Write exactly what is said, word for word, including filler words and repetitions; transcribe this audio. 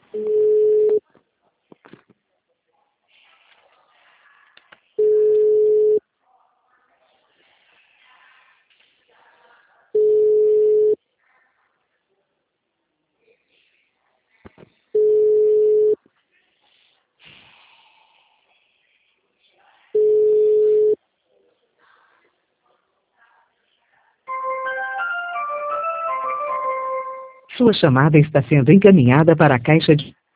Sua chamada está sendo encaminhada para a caixa de